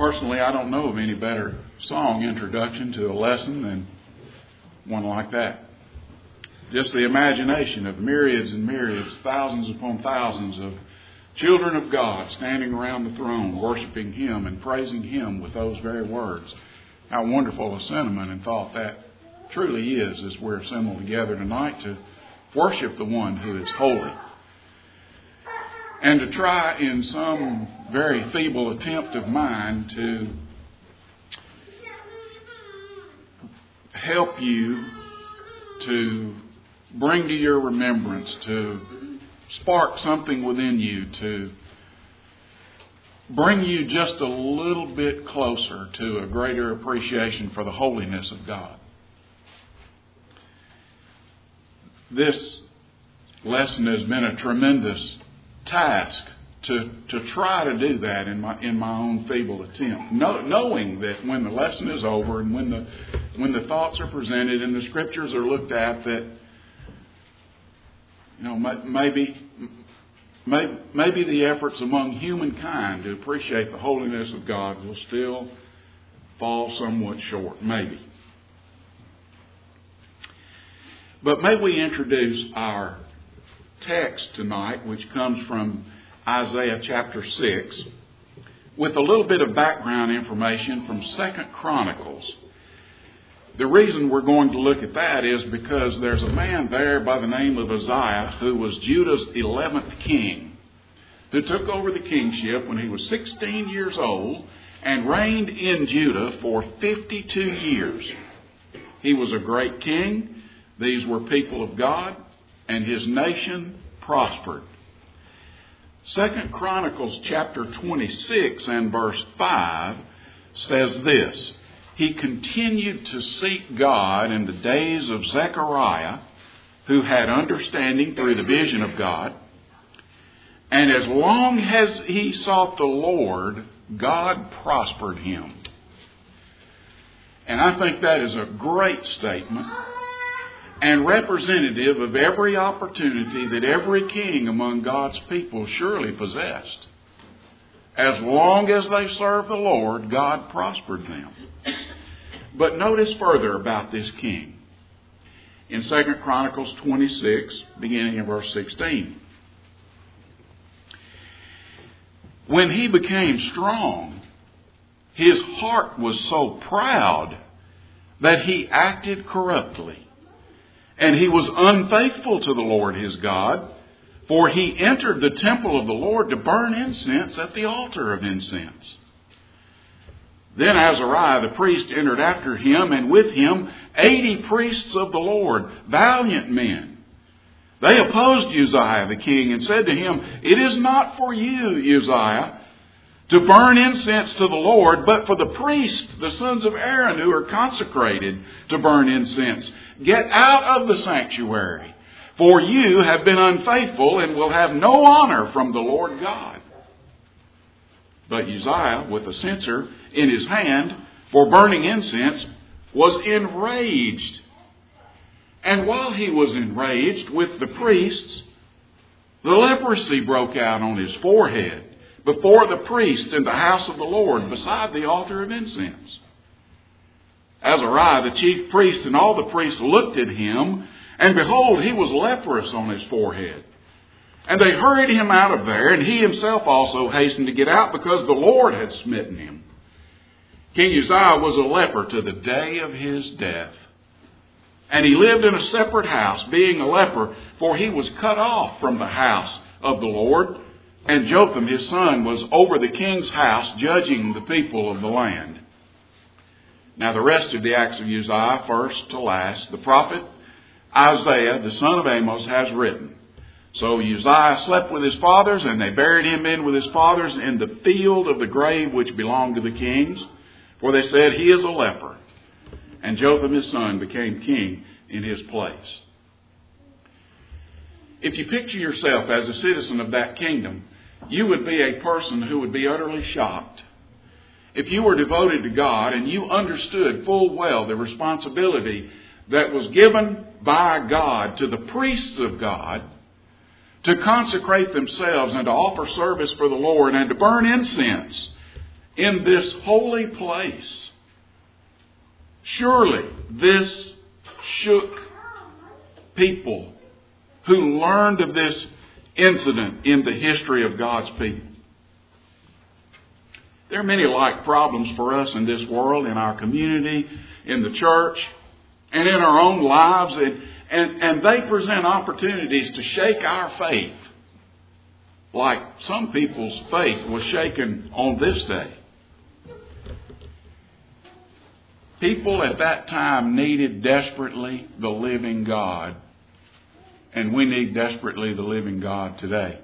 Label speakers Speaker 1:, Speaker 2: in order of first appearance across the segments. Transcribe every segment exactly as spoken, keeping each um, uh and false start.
Speaker 1: Personally, I don't know of any better song introduction to a lesson than one like that. Just the imagination of myriads and myriads, thousands upon thousands of children of God standing around the throne, worshiping Him and praising Him with those very words. How wonderful a sentiment and thought that truly is as we're assembled together tonight to worship the one who is holy. And to try in some very feeble attempt of mine to help you to bring to your remembrance, to spark something within you, to bring you just a little bit closer to a greater appreciation for the holiness of God. This lesson has been a tremendous task to to try to do that in my in my own feeble attempt, know, knowing that when the lesson is over and when the when the thoughts are presented and the scriptures are looked at, that you know maybe maybe maybe the efforts among humankind to appreciate the holiness of God will still fall somewhat short, maybe. But may we introduce our text tonight, which comes from Isaiah chapter six, with a little bit of background information from Second Chronicles. The reason we're going to look at that is because there's a man there by the name of Uzziah who was Judah's eleventh king, who took over the kingship when he was sixteen years old and reigned in Judah for fifty-two years. He was a great king. These were people of God, and his nation prospered. Second Chronicles chapter twenty-six and verse five says this: He continued to seek God in the days of Zechariah, who had understanding through the vision of God. And as long as he sought the Lord, God prospered him. And I think that is a great statement and representative of every opportunity that every king among God's people surely possessed. As long as they served the Lord, God prospered them. But notice further about this king. In Second Chronicles twenty-six, beginning in verse sixteen. When he became strong, his heart was so proud that he acted corruptly. And he was unfaithful to the Lord his God, for he entered the temple of the Lord to burn incense at the altar of incense. Then Azariah the priest entered after him, and with him eighty priests of the Lord, valiant men. They opposed Uzziah the king and said to him, It is not for you, Uzziah, to burn incense to the Lord, but for the priests, the sons of Aaron, who are consecrated to burn incense. Get out of the sanctuary, for you have been unfaithful and will have no honor from the Lord God. But Uzziah, with a censer in his hand for burning incense, was enraged. And while he was enraged with the priests, the leprosy broke out on his forehead before the priests in the house of the Lord beside the altar of incense. Azariah, the chief priest, and all the priests looked at him, and behold, he was leprous on his forehead. And they hurried him out of there, and he himself also hastened to get out because the Lord had smitten him. King Uzziah was a leper to the day of his death. And he lived in a separate house, being a leper, for he was cut off from the house of the Lord. And Jotham, his son, was over the king's house, judging the people of the land. Now the rest of the acts of Uzziah, first to last, the prophet Isaiah, the son of Amos, has written. So Uzziah slept with his fathers, and they buried him in with his fathers in the field of the grave which belonged to the kings. For they said, He is a leper. And Jotham, his son, became king in his place. If you picture yourself as a citizen of that kingdom, you would be a person who would be utterly shocked. If you were devoted to God and you understood full well the responsibility that was given by God to the priests of God to consecrate themselves and to offer service for the Lord and to burn incense in this holy place. Surely this shook people who learned of this incident in the history of God's people. There are many like problems for us in this world, in our community, in the church, and in our own lives. And, and, and they present opportunities to shake our faith, like some people's faith was shaken on this day. People at that time needed desperately the living God, and we need desperately the living God today.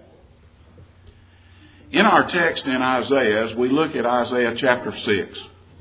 Speaker 1: In our text in Isaiah, as we look at Isaiah chapter six,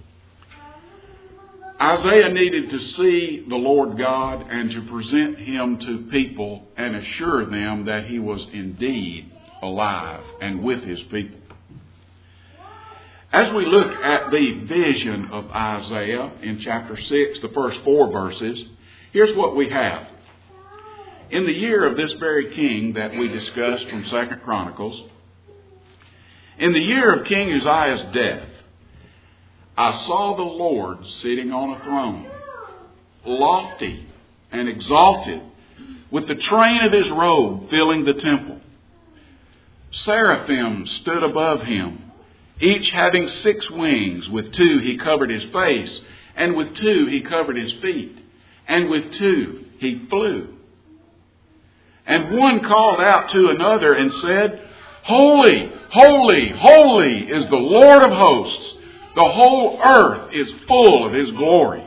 Speaker 1: Isaiah needed to see the Lord God and to present Him to people and assure them that He was indeed alive and with His people. As we look at the vision of Isaiah in chapter six, the first four verses, here's what we have. In the year of this very king that we discussed from Second Chronicles, in the year of King Uzziah's death, I saw the Lord sitting on a throne, lofty and exalted, with the train of His robe filling the temple. Seraphim stood above Him, each having six wings. With two He covered His face, and with two He covered His feet, and with two He flew. And one called out to another and said, Holy, holy, holy is the Lord of hosts. The whole earth is full of His glory.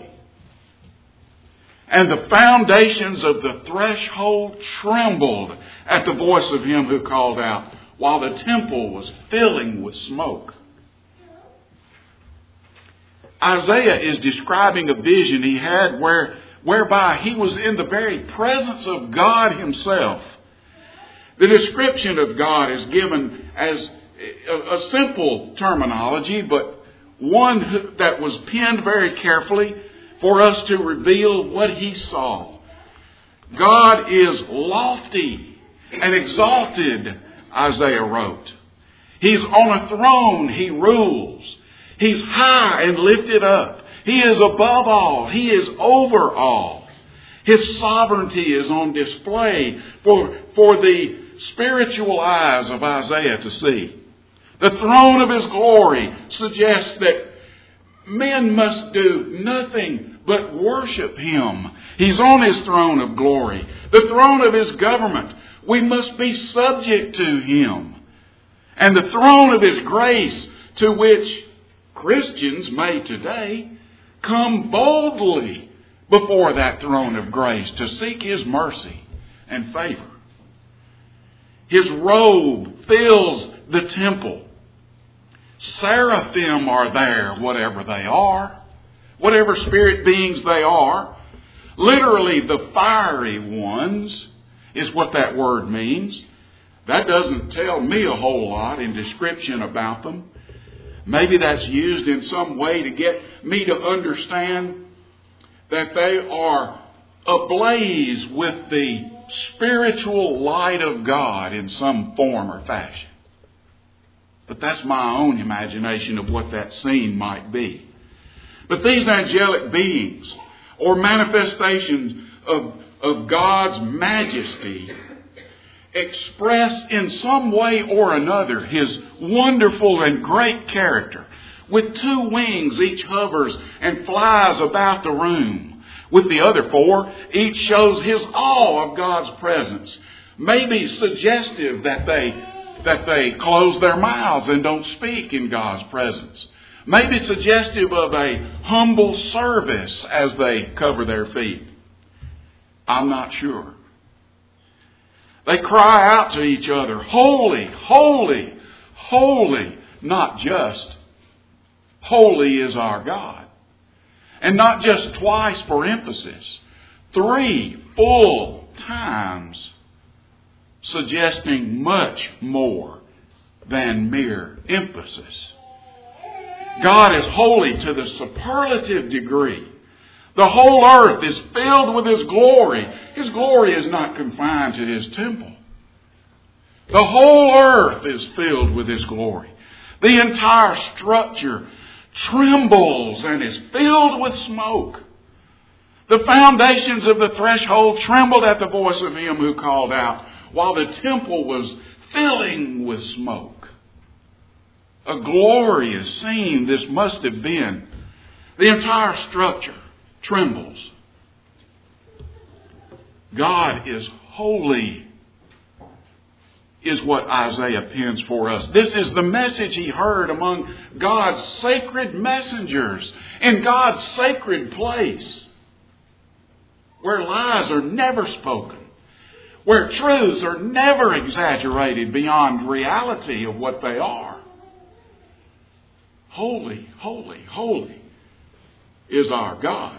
Speaker 1: And the foundations of the threshold trembled at the voice of Him who called out, while the temple was filling with smoke. Isaiah is describing a vision he had where, whereby he was in the very presence of God Himself. The description of God is given as a, a simple terminology, but one that was penned very carefully for us to reveal what He saw. God is lofty and exalted, Isaiah wrote. He's on a throne. He rules. He's high and lifted up. He is above all. He is over all. His sovereignty is on display for, for the spiritual eyes of Isaiah to see. The throne of His glory suggests that men must do nothing but worship Him. He's on His throne of glory. The throne of His government. We must be subject to Him. And the throne of His grace, to which Christians may today come boldly before that throne of grace to seek His mercy and favor. His robe fills the temple. Seraphim are there, whatever they are, whatever spirit beings they are. Literally, the fiery ones is what that word means. That doesn't tell me a whole lot in description about them. Maybe that's used in some way to get me to understand that they are ablaze with the spiritual light of God in some form or fashion. But that's my own imagination of what that scene might be. But these angelic beings, or manifestations of, of God's majesty, express in some way or another His wonderful and great character. With two wings, each hovers and flies about the room. With the other four, each shows His awe of God's presence. Maybe suggestive that they, that they close their mouths and don't speak in God's presence. Maybe suggestive of a humble service as they cover their feet. I'm not sure. They cry out to each other, holy, holy, holy, not just holy is our God. And not just twice for emphasis, three full times, suggesting much more than mere emphasis. God is holy to the superlative degree. The whole earth is filled with His glory. His glory is not confined to His temple. The whole earth is filled with His glory. The entire structure trembles and is filled with smoke. The foundations of the threshold trembled at the voice of him who called out, while the temple was filling with smoke. A glorious scene this must have been. The entire structure trembles. God is holy, is what Isaiah pens for us. This is the message he heard among God's sacred messengers in God's sacred place, where lies are never spoken, where truths are never exaggerated beyond reality of what they are. Holy, holy, holy is our God.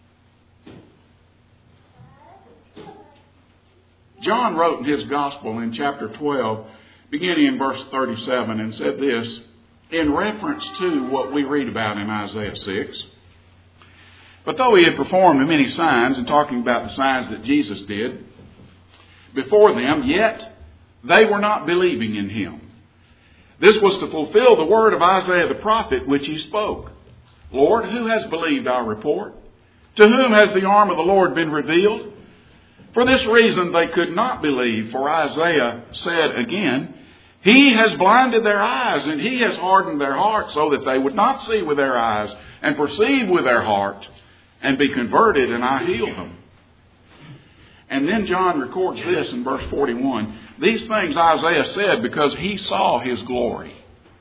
Speaker 1: John wrote in his Gospel in chapter twelve, beginning in verse thirty-seven, and said this in reference to what we read about in Isaiah six. But though he had performed many signs, and talking about the signs that Jesus did before them, yet they were not believing in him. This was to fulfill the word of Isaiah the prophet, which he spoke. Lord, who has believed our report? To whom has the arm of the Lord been revealed? For this reason they could not believe, for Isaiah said again, He has blinded their eyes, and He has hardened their hearts, so that they would not see with their eyes, and perceive with their heart, and be converted, and I heal them. And then John records this in verse forty-one. These things Isaiah said because he saw His glory.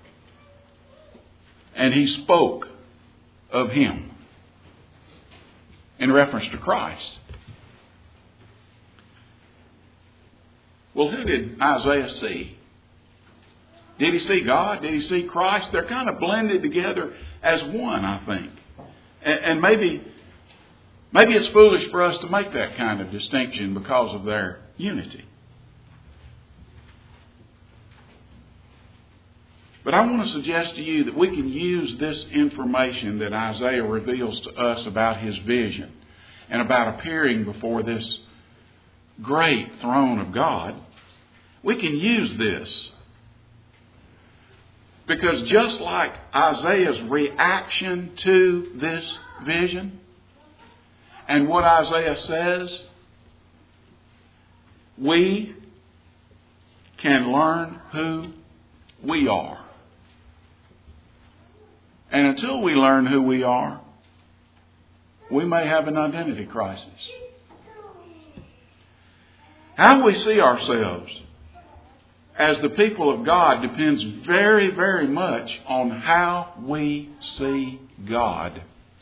Speaker 1: And he spoke of Him in reference to Christ. Well, who did Isaiah see? Did he see God? Did he see Christ? They're kind of blended together as one, I think. And, and maybe, maybe it's foolish for us to make that kind of distinction because of their unity. But I want to suggest to you that we can use this information that Isaiah reveals to us about his vision and about appearing before this great throne of God. We can use this because just like Isaiah's reaction to this vision and what Isaiah says, we can learn who we are. And until we learn who we are, we may have an identity crisis. How we see ourselves as the people of God depends very, very much on how we see God.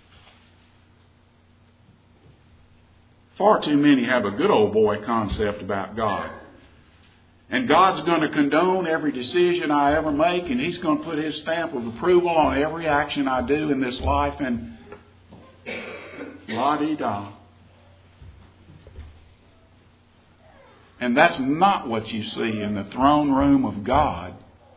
Speaker 1: Far too many have a good old boy concept about God. And God's going to condone every decision I ever make, and He's going to put His stamp of approval on every action I do in this life, and la-di-da. And that's not what you see in the throne room of God.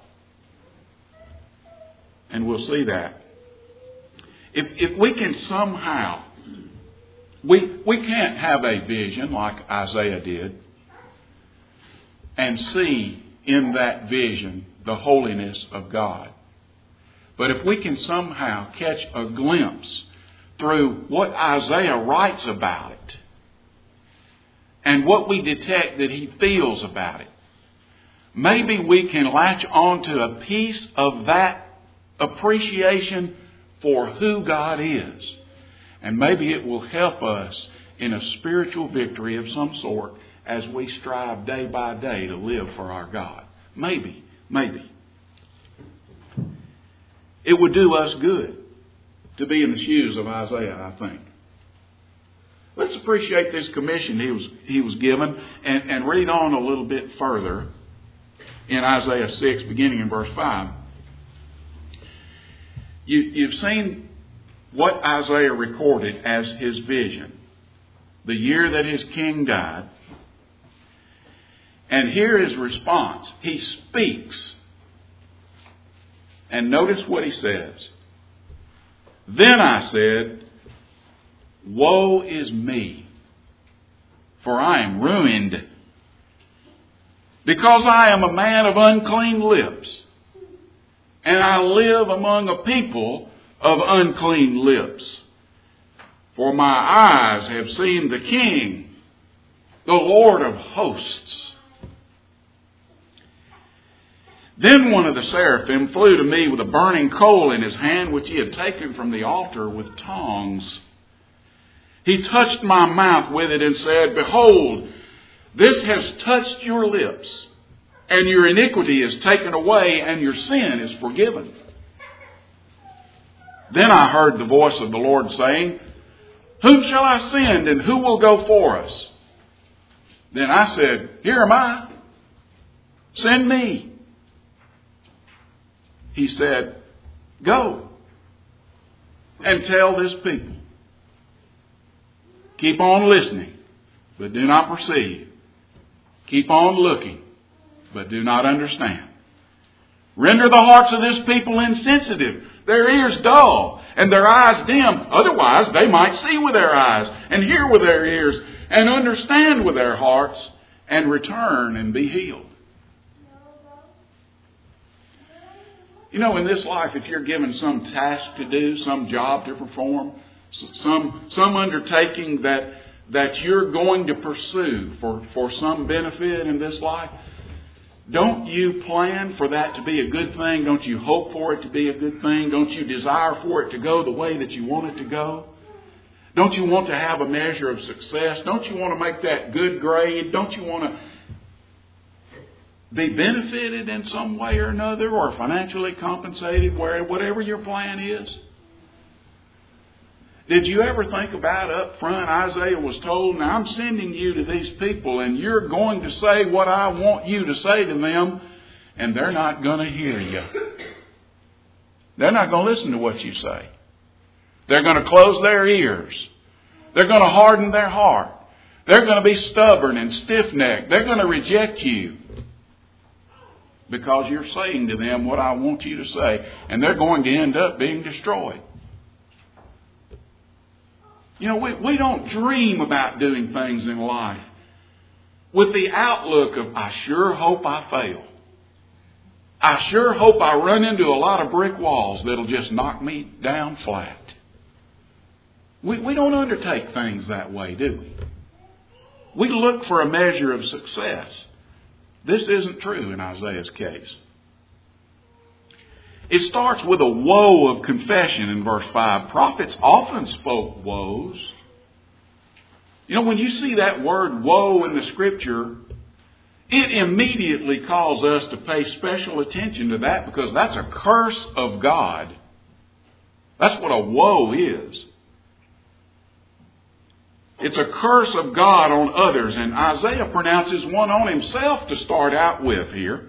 Speaker 1: And we'll see that. If, if we can somehow, we, we can't have a vision like Isaiah did and see in that vision the holiness of God. But if we can somehow catch a glimpse through what Isaiah writes about it and what we detect that he feels about it, maybe we can latch on to a piece of that appreciation for who God is. And maybe it will help us in a spiritual victory of some sort as we strive day by day to live for our God. Maybe, maybe. It would do us good to be in the shoes of Isaiah, I think. Let's appreciate this commission he was he was given and, and read on a little bit further in Isaiah six, beginning in verse five. You, you've seen what Isaiah recorded as his vision. The year that his king died. And here his response. He speaks. And notice what he says. Then I said, woe is me, for I am ruined, because I am a man of unclean lips, and I live among a people of unclean lips. For my eyes have seen the King, the Lord of hosts. Then one of the seraphim flew to me with a burning coal in his hand, which he had taken from the altar with tongs. He touched my mouth with it and said, Behold, this has touched your lips, and your iniquity is taken away, and your sin is forgiven. Then I heard the voice of the Lord saying, Whom shall I send, and who will go for us? Then I said, Here am I. Send me. He said, Go and tell this people. Keep on listening, but do not perceive. Keep on looking, but do not understand. Render the hearts of this people insensitive, their ears dull, and their eyes dim. Otherwise they might see with their eyes, and hear with their ears, and understand with their hearts, and return and be healed. You know, in this life, if you're given some task to do, some job to perform, some some undertaking that that you're going to pursue for, for some benefit in this life, don't you plan for that to be a good thing? Don't you hope for it to be a good thing? Don't you desire for it to go the way that you want it to go? Don't you want to have a measure of success? Don't you want to make that good grade? Don't you want to be benefited in some way or another, or financially compensated, where whatever your plan is? Did you ever think about up front, Isaiah was told, now I'm sending you to these people and you're going to say what I want you to say to them, and they're not going to hear you. They're not going to listen to what you say. They're going to close their ears. They're going to harden their heart. They're going to be stubborn and stiff-necked. They're going to reject you because you're saying to them what I want you to say, and they're going to end up being destroyed. You know, we, we don't dream about doing things in life with the outlook of, I sure hope I fail. I sure hope I run into a lot of brick walls that'll just knock me down flat. We, we don't undertake things that way, do we? We look for a measure of success. This isn't true in Isaiah's case. It starts with a woe of confession in verse five. Prophets often spoke woes. You know, when you see that word woe in the Scripture, it immediately calls us to pay special attention to that, because that's a curse of God. That's what a woe is. It's a curse of God on others, and Isaiah pronounces one on himself to start out with here.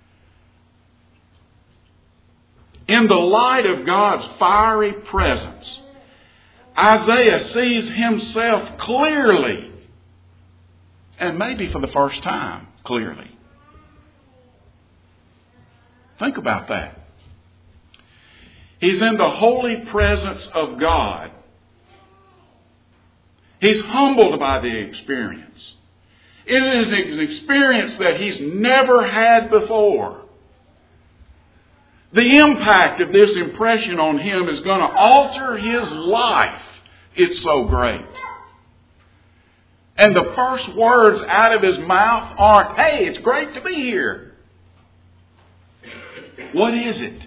Speaker 1: In the light of God's fiery presence, Isaiah sees himself clearly, and maybe for the first time, clearly. Think about that. He's in the holy presence of God. He's humbled by the experience. It is an experience that he's never had before. The impact of this impression on him is going to alter his life. It's so great. And the first words out of his mouth aren't, hey, it's great to be here. What is it?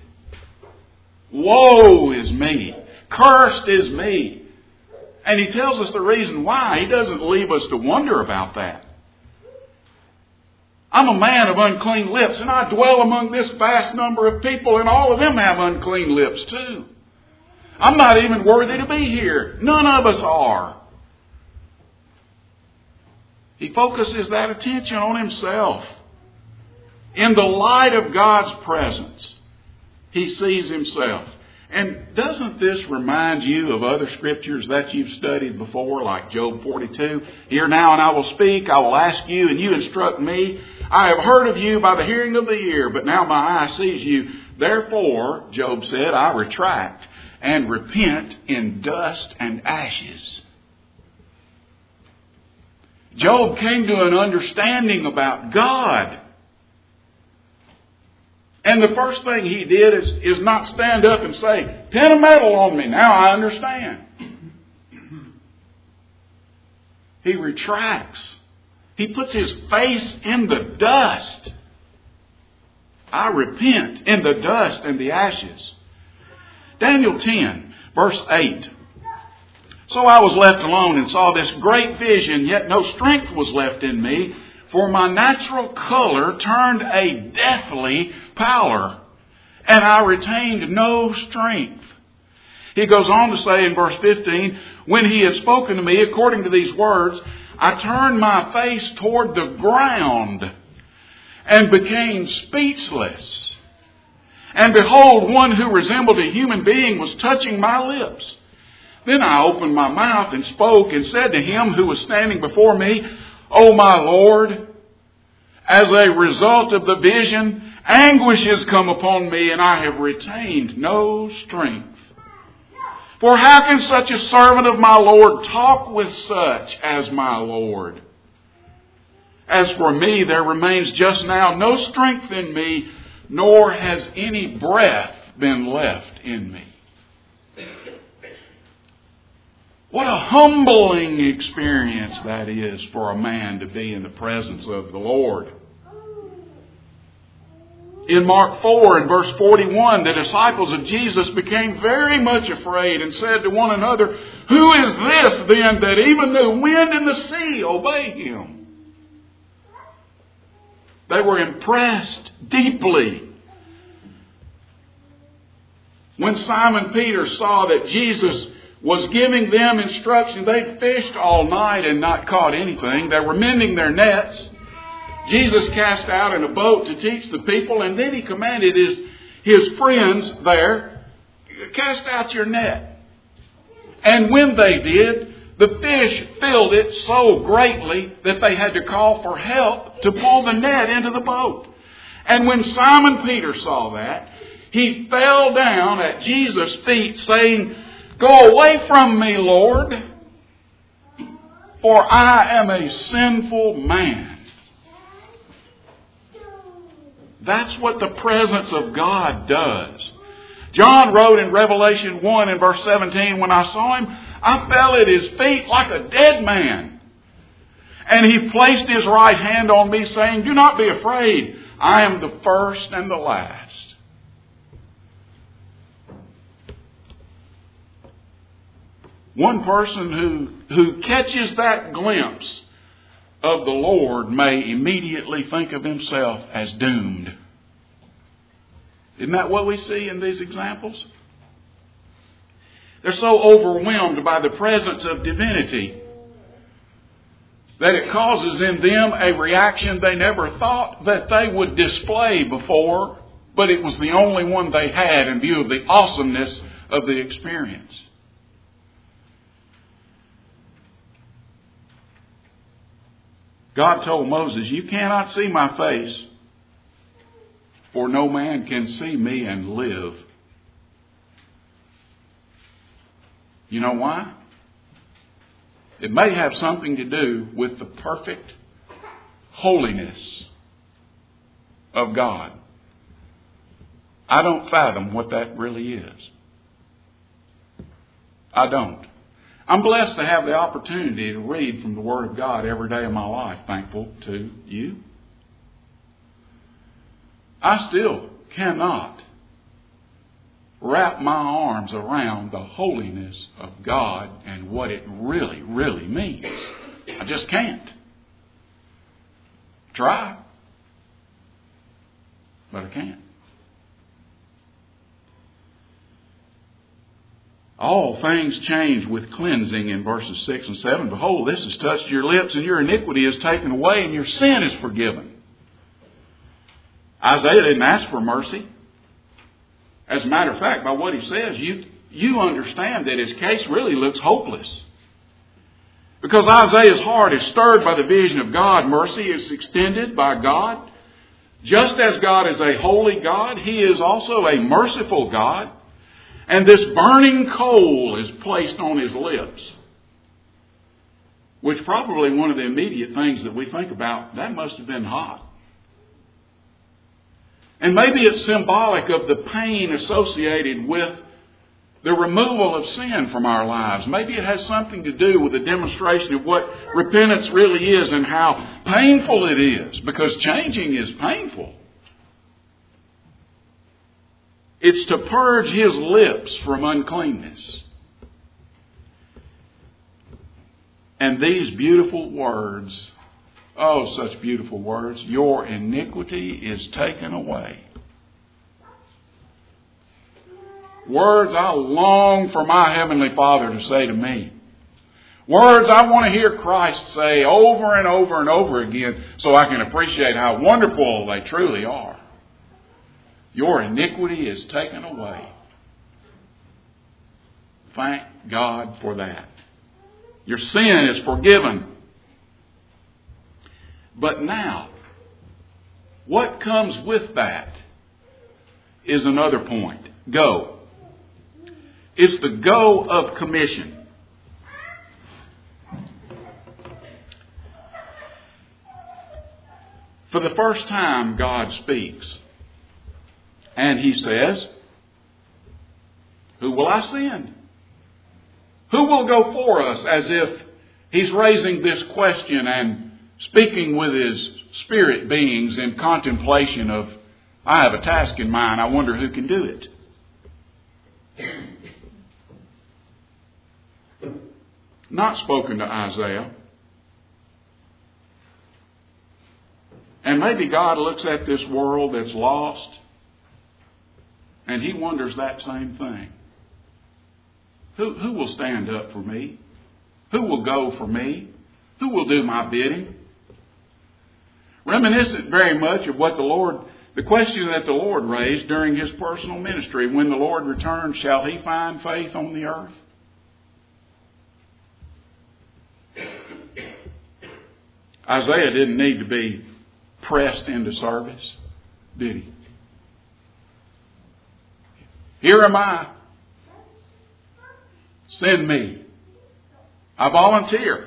Speaker 1: Woe is me. Cursed is me. And he tells us the reason why. He doesn't leave us to wonder about that. I'm a man of unclean lips, and I dwell among this vast number of people, and all of them have unclean lips too. I'm not even worthy to be here. None of us are. He focuses that attention on himself. In the light of God's presence, he sees himself. And doesn't this remind you of other scriptures that you've studied before, like Job forty-two? Hear now and I will speak, I will ask you and you instruct me. I have heard of you by the hearing of the ear, but now my eye sees you. Therefore, Job said, I retract and repent in dust and ashes. Job came to an understanding about God. And the first thing he did is, is not stand up and say, pin a medal on me. Now I understand. He retracts. He puts his face in the dust. I repent in the dust and the ashes. Daniel ten, verse eight. So I was left alone and saw this great vision, yet no strength was left in me, for my natural color turned a deathly pallor, and I retained no strength. He goes on to say in verse fifteen, when he had spoken to me according to these words, I turned my face toward the ground and became speechless. And behold, one who resembled a human being was touching my lips. Then I opened my mouth and spoke and said to him who was standing before me, O my Lord, as a result of the vision, anguish has come upon me, and I have retained no strength. For how can such a servant of my Lord talk with such as my Lord? As for me, there remains just now no strength in me, nor has any breath been left in me. What a humbling experience that is for a man to be in the presence of the Lord. In Mark four and verse forty-one, the disciples of Jesus became very much afraid and said to one another, who is this then that even the wind and the sea obey him? They were impressed deeply. When Simon Peter saw that Jesus was giving them instruction, they'd fished all night and not caught anything. They were mending their nets. Jesus cast out in a boat to teach the people, and then he commanded his, his friends there, cast out your net. And when they did, the fish filled it so greatly that they had to call for help to pull the net into the boat. And when Simon Peter saw that, he fell down at Jesus' feet saying, go away from me, Lord, for I am a sinful man. That's what the presence of God does. John wrote in Revelation one and verse seventeen, when I saw him, I fell at his feet like a dead man. And he placed his right hand on me, saying, do not be afraid. I am the first and the last. One person who, who catches that glimpse of the Lord may immediately think of himself as doomed. Isn't that what we see in these examples? They're so overwhelmed by the presence of divinity that it causes in them a reaction they never thought that they would display before, but it was the only one they had in view of the awesomeness of the experience. God told Moses, you cannot see my face, for no man can see me and live. You know why? It may have something to do with the perfect holiness of God. I don't fathom what that really is. I don't. I'm blessed to have the opportunity to read from the Word of God every day of my life. Thankful to you. I still cannot wrap my arms around the holiness of God and what it really, really means. I just can't. Try. But I can't. All things change with cleansing in verses six and seven. Behold, this has touched your lips, and your iniquity is taken away, and your sin is forgiven. Isaiah didn't ask for mercy. As a matter of fact, by what he says, you, you understand that his case really looks hopeless. Because Isaiah's heart is stirred by the vision of God. Mercy is extended by God. Just as God is a holy God, He is also a merciful God. And this burning coal is placed on his lips. Which probably one of the immediate things that we think about, that must have been hot. And maybe it's symbolic of the pain associated with the removal of sin from our lives. Maybe it has something to do with the demonstration of what repentance really is and how painful it is, because changing is painful. It's to purge His lips from uncleanness. And these beautiful words, oh, such beautiful words, your iniquity is taken away. Words I long for my Heavenly Father to say to me. Words I want to hear Christ say over and over and over again so I can appreciate how wonderful they truly are. Your iniquity is taken away. Thank God for that. Your sin is forgiven. But now, what comes with that is another point. Go. It's the go of commission. For the first time, God speaks. And He says, who will I send? Who will go for us? As if He's raising this question and speaking with His spirit beings in contemplation of, I have a task in mind. I wonder who can do it. Not spoken to Isaiah. And maybe God looks at this world that's lost and He wonders that same thing. Who, who will stand up for me? Who will go for me? Who will do my bidding? Reminiscent very much of what the Lord, the question that the Lord raised during His personal ministry. When the Lord returns, shall He find faith on the earth? Isaiah didn't need to be pressed into service, did he? Here am I. Send me. I volunteer.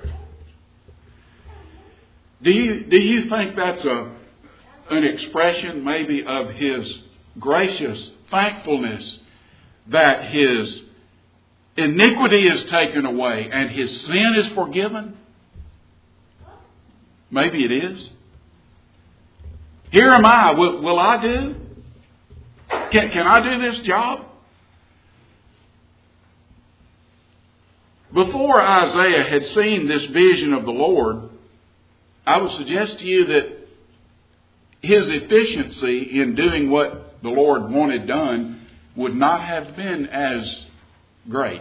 Speaker 1: Do you, do you think that's a, an expression maybe of His gracious thankfulness that His iniquity is taken away and His sin is forgiven? Maybe it is. Here am I. Will, will I do? Can, can I do this job? Before Isaiah had seen this vision of the Lord, I would suggest to you that his efficiency in doing what the Lord wanted done would not have been as great.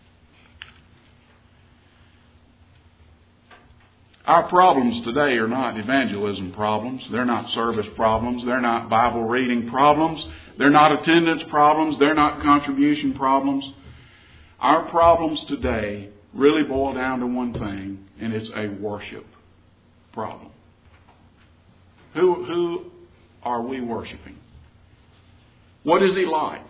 Speaker 1: Our problems today are not evangelism problems. They're not service problems. They're not Bible reading problems. They're not attendance problems. They're not contribution problems. Our problems today really boil down to one thing, and it's a worship problem. Who, who are we worshiping? What is He like?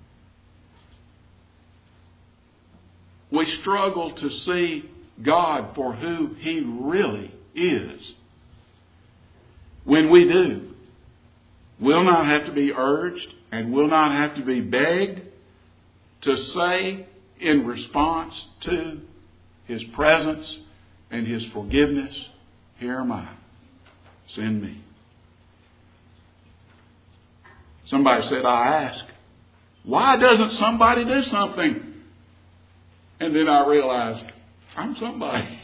Speaker 1: We struggle to see God for who He really is. When we do, we'll not have to be urged and we'll not have to be begged to say in response to His presence and His forgiveness, here am I, send me. Somebody said, I ask, why doesn't somebody do something? And then I realized, I'm somebody.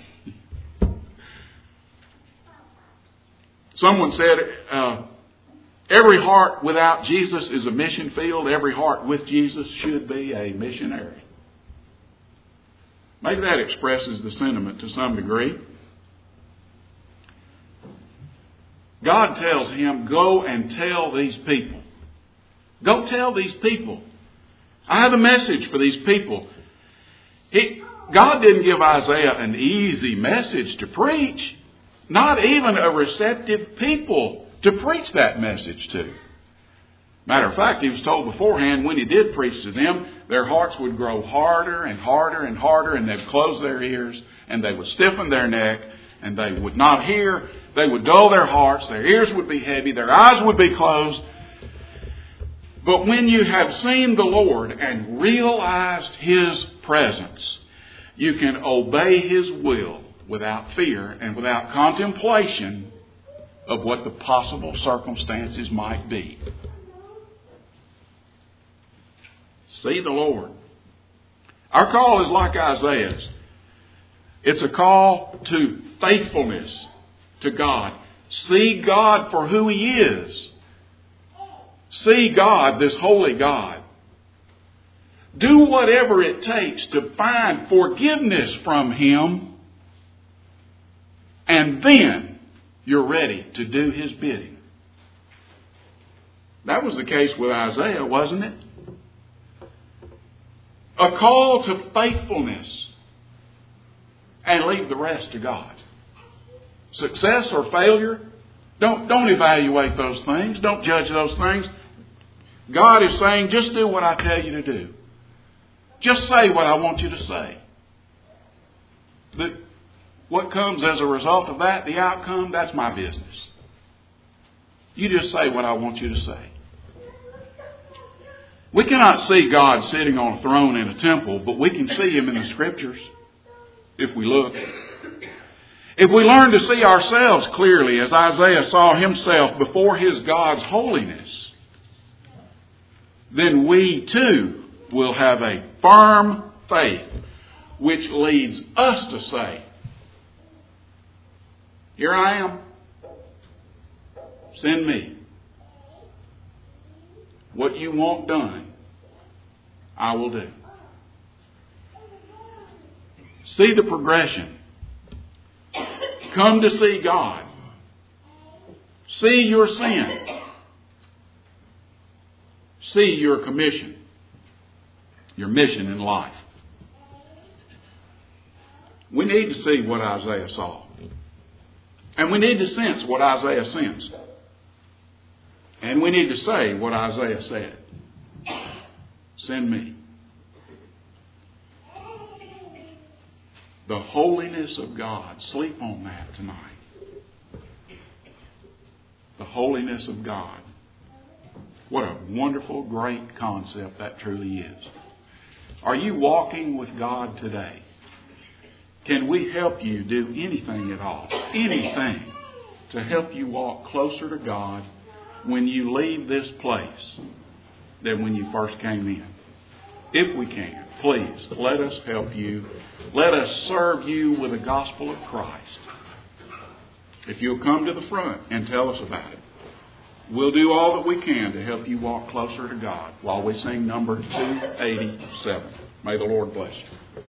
Speaker 1: Someone said, uh, every heart without Jesus is a mission field. Every heart with Jesus should be a missionary. Maybe that expresses the sentiment to some degree. God tells him, go and tell these people. Go tell these people. I have a message for these people. He, God didn't give Isaiah an easy message to preach. Not even a receptive people to preach that message to. Matter of fact, he was told beforehand when he did preach to them, their hearts would grow harder and harder and harder, and they'd close their ears and they would stiffen their neck and they would not hear. They would dull their hearts. Their ears would be heavy. Their eyes would be closed. But when you have seen the Lord and realized His presence, you can obey His will without fear and without contemplation of what the possible circumstances might be. See the Lord. Our call is like Isaiah's. It's a call to faithfulness to God. See God for who He is. See God, this holy God. Do whatever it takes to find forgiveness from Him. And then you're ready to do His bidding. That was the case with Isaiah, wasn't it? A call to faithfulness. And leave the rest to God. Success or failure, don't, don't evaluate those things. Don't judge those things. God is saying, just do what I tell you to do. Just say what I want you to say. The, what comes as a result of that, the outcome, that's my business. You just say what I want you to say. We cannot see God sitting on a throne in a temple, but we can see Him in the Scriptures if we look. If we learn to see ourselves clearly as Isaiah saw himself before his God's holiness, then we too will have a firm faith which leads us to say, here I am. Send me. What you want done, I will do. See the progression. Come to see God. See your sin. See your commission. Your mission in life. We need to see what Isaiah saw. And we need to sense what Isaiah sensed. And we need to say what Isaiah said. Send me. The holiness of God. Sleep on that tonight. The holiness of God. What a wonderful, great concept that truly is. Are you walking with God today? Can we help you do anything at all? Anything to help you walk closer to God when you leave this place than when you first came in? If we can, please let us help you. Let us serve you with the gospel of Christ. If you'll come to the front and tell us about it, we'll do all that we can to help you walk closer to God while we sing number two eighty-seven. May the Lord bless you.